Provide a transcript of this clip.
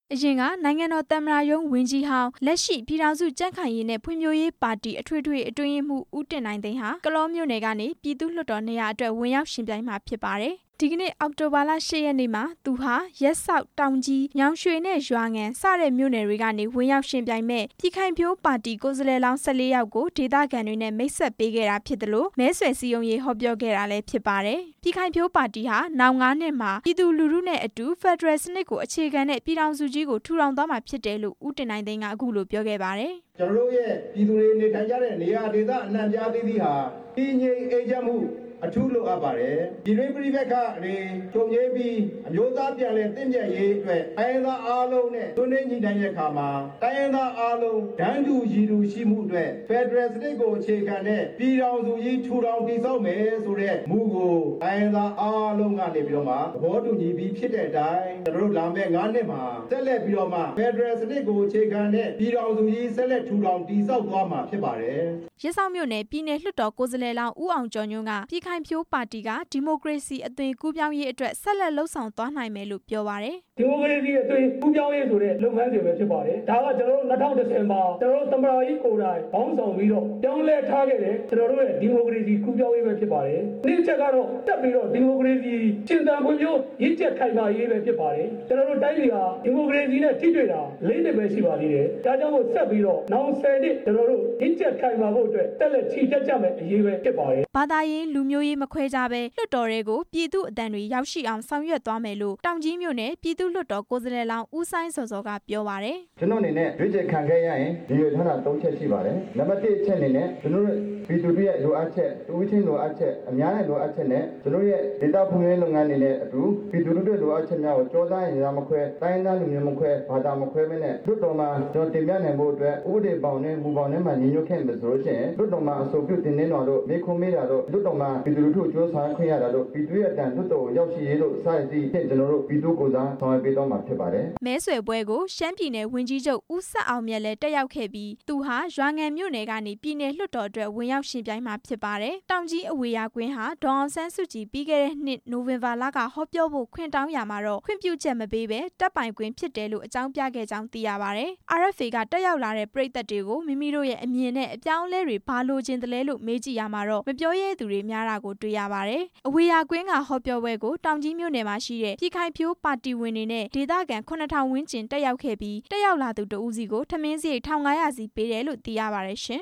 အရင်ကနိုင်ငံတော်သမ္မတရုံးဝန်ကြီးဟောင်းလက်ရှိပြည်ထောင်စုကြံ့ခိုင်ရေးနဲ့ဖွံ့ဖြိုးရေးပါတီအထွေထွေအတွင်းရေးမှူးဦးတင်နိုင်သိန်းဟာကလောမြို့နယ်ကနေပြည်သူ့လွှတ်တော်နေရာအတွက်ဝင်ရောက်ယှဉ်ပြိုင်မှာဖြစ်ပါတယ်။ဒီကနေ့အောက်တိုဘာလ 8 ရက်နေ့မှာသူဟာရက်စောက်တောင်ကြီးညောင်ရွှေနဲ့ရွာငံစတဲ့မြို့နယ်တွေကနေဝင်ရောက်ယှဉ်ပြိုင်မဲ့ပြည်ခိုင်ဖြိုးပါတီကိုယ်စားလှယ်လောင်း 14 ယောက်ကိုဒေသခံတွေနဲ့မိတ်ဆက်ပေးခဲ့တာဖြစ်တယ်လို့မဲဆွယ်စည်းရုံးရေးဟောပြောခဲ့တာလည်းဖြစ်ပါတယ်။ပြည်ခိုင်ဖြိုးပါတီဟာနောက် 9 နှစ်မှာပြည်သူလူထုနဲ့အတူဖက်ဒရယ်စနစ်ကိုအခြေခံတဲ့ပြည်ထောင်စုကြီးကိုထူထောင်သွားမှာဖြစ်တယ်လို့ဦးတင်နိုင်သိန်းကအခုလိုပြောခဲ့ပါတယ်။ကျွန်တော်တို့ရဲ့ပြည်သူတွေနေထိုင်ကြတဲ့နေရာဒေသအနှံ့ပြားသီးသီးဟာတည်ငြိမ်အေးချမ်းမှုအထူးလိုအပ်ပါတယ်။ပြည်တွင်းပြည်ပခါတွေချုပ်ငြိမ်းပြီးအမျိုးသားပြန်လည်တည်မြဲရေးအတွက်တိုင်းသားအားလုံးနဲ့သွေးနှင်းညီတိုင်းရဲ့အခါမှာတိုင်းသားအားလုံးဒန်းတူရည်တူရှိမှုအတွက်ဖက်ဒရယ်စနစ်ကိုအခြေခံတဲ့ပြည်ထောင်စုကြီးထူထောင်တည်ဆောက်မယ်ဆိုတဲ့မူကိုတိုင်းသားအားလုံးကနေပြီးတော့မှသဘောတူညီပြီးဖြစ်တဲ့အတိုင်းကျွန်တော်တို့လာမယ့် 9 နှစ်မှာဆက်လက်ပြီးတော့မှဖက်ဒရယ်စနစ်ကိုအခြေခံတဲ့ပြည်ထောင်စုကြီးဆက်လက်ထူထောင်တည်ဆောက်သွားမှာဖြစ်ပါတယ်။ရက်စောက်မြို့နယ်ပြည်နယ်လွှတ်တော်ကိုယ်စားလှယ်လောင်းဦးအောင်ကျော်ညွန့်ကပြည်ခိုင်ဖြိုးပါတီကဒီမိုကရေစီအသွင်ကူးပြောင်းရေးအတွက်ဆက်လက်လှုပ်ဆောင်သွားနိုင်မယ်လို့ပြောပါတယ်။ဒီမိုကရေစီအသွင်ကူးပြောင်းရေးဆိုတဲ့လုပ်ငန်းစဉ်ပဲဖြစ်ပါတယ်။ဒါကကျွန်တော်တို့2010မှာကျွန်တော်တို့သမ္မတကြီးကိုယ်တိုင်ပေါင်းဆောင်ပြီးတော့ပြောင်းလဲထားခဲ့တဲ့ကျွန်တော်တို့ရဲ့ဒီမိုကရေစီကူးပြောင်းရေးပဲဖြစ်ပါတယ်။ဒီချက်ကတော့တက်ပြီးတော့ဒီမိုကရေစီရှင်းသန်ဖွံ့ဖြိုးရည်ချက်ခိုင်မာရေးပဲဖြစ်ပါတယ်။ကျွန်တော်တို့တိုင်းပြည်ဟာဒီမိုကရေစီနဲ့ထိတွေ့တာ၄နှစ်ပဲရှိပါသေးတယ်။ဒါကြောင့်မို့ဆက်ပြီးတော့နောက်10နှစ်ကျွန်တော်တို့ရည်ချက်ခိုင်မာဖို့အတွက်တက်လက်ချီတက်ကြမယ်အရေးပဲဖြစ်ပါတယ်။ဘာသာရေးလူမျိုးရေးမခွဲခြားပဲလွှတ်တော်တွေကိုပြည်သူ့အသံတွေရောက်ရှိအောင်ဆောင်ရွက်သွားမယ်လို့တောင်ကြီးမြို့နယ်ပြည်သူ့လွှတ်တော်ကိုယ်စားလှယ်လောင်းဦးဆိုင်စောစောကပြောပါတယ်။ကျွန်တော်အနေနဲ့ရွေးချယ်ခံခဲ့ရရင်ဒီရွေးထားတာ3ချက်ရှိပါတယ်။နံပါတ်1အချက်အနေနဲ့ကျွန်တော်တို့ပြည်သူတွေရဲ့လိုအပ်ချက်တူဝချင်းလိုအပ်ချက်အများနဲ့လိုအပ်ချက်နဲ့ကျွန်တော်ရဲ့ဒေတာဖွံ့ဖြိုးရေးလုပ်ငန်းတွေနဲ့အတူပြည်သူတွေလိုအပ်ချက်များကိုကြောစားရင်မခွဲတိုင်းသားလူမျိုးမခွဲဘာသာမခွဲမနဲ့လွှတ်တော်မှာကျွန်တော်တင်ပြနိုင်ဖို့အတွက်ဥပဒေပေါင်းနဲ့မူပေါင်းနဲ့မှညီညွတ်ခဲ့မယ်ဆိုလို့ရှိရင်လွှတ်တော်မှာအဆိုပြုတင်နေတော်တို့မေခွန်မေးတာတို့လွှတ်တော်မှာပြည်သူလူထုကြိုးစားခွင့်ရတာတို့ပြည်သူရဲ့အတန်လွှတ်တော်ကိုရောက်ရှိရေးတို့စသဖြင့်ကျွန်တော်တို့ပြည်သူကိုယ်စားဆောင်ရွက်ပေးတော့မှာဖြစ်ပါတယ်။မဲဆွယ်ပွဲကိုရှမ်းပြည်နယ်ဝန်ကြီးချုပ်ဦးဆက်အောင်မြတ်လည်းတက်ရောက်ခဲ့ပြီးသူဟာရွာငံမြို့နယ်ကနေပြည်နယ်လွှတ်တော်အတွက်ဝင်ရောက်ရှင်ပြိုင်မှာဖြစ်ပါတယ်။တောင်ကြီးအဝေးကွင်းဟာဒေါ်အောင်ဆန်းစုကြည်ပြီးခဲ့တဲ့နှစ်နိုဝင်ဘာလကဟောပြောဖို့ခွင့်တောင်းရမှာတော့ခွင့်ပြုချက်မပေးဘဲတပ်ပိုင်ခွင့်ဖြစ်တယ်လို့အကြောင်းပြခဲ့ကြောင်းသိရပါတယ်။ RFA ကတက်ရောက်လာတဲ့ပရိသတ်တွေကိုမိမိတို့ရဲ့အမြင်နဲ့အပြောင်းအလဲတွေဘာလိုချင်တယ်လဲလို့မေးကြည့်ရမှာတော့မပြောရဲသူတွေများတာကိုတွေ့ရပါတယ်။အဝေးကွင်းကဟောပြောပွဲကိုတောင်ကြီးမြို့နယ်မှာရှိတဲ့ပြည်ခိုင်ဖြိုးပါတီဝင်တွေနဲ့ဒေသခံ 9,000 ဝန်းကျင်တက်ရောက်ခဲ့ပြီးတက်ရောက်လာသူတဦးစီကိုထမင်းစရိတ် 1,500 စီပေးတယ်လို့သိရပါတယ်ရှင်